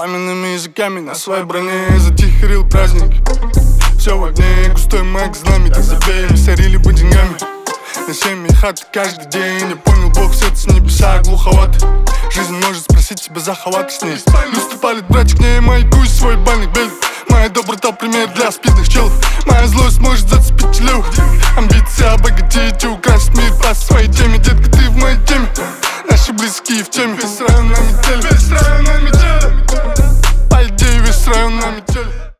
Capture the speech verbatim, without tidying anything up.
Пламенными языками на своей броне затихарил праздник. Все в огне, густой маг знамя. Так забей, мы сорили бы деньгами на семьи хаты каждый день. Я понял, Бог свет с небеса глуховато. Жизнь может спросить тебя за халат с ней. Люстры палит, братик, не маякуй свой бальник белит. Моя доброта пример для спидных челов. Моя злость может зацепить телевых. Амбиции обогатить и украсить мир по своей теме. Детка, ты в моей теме, наши близкие в теме. Без рая на метель, без рая на метель.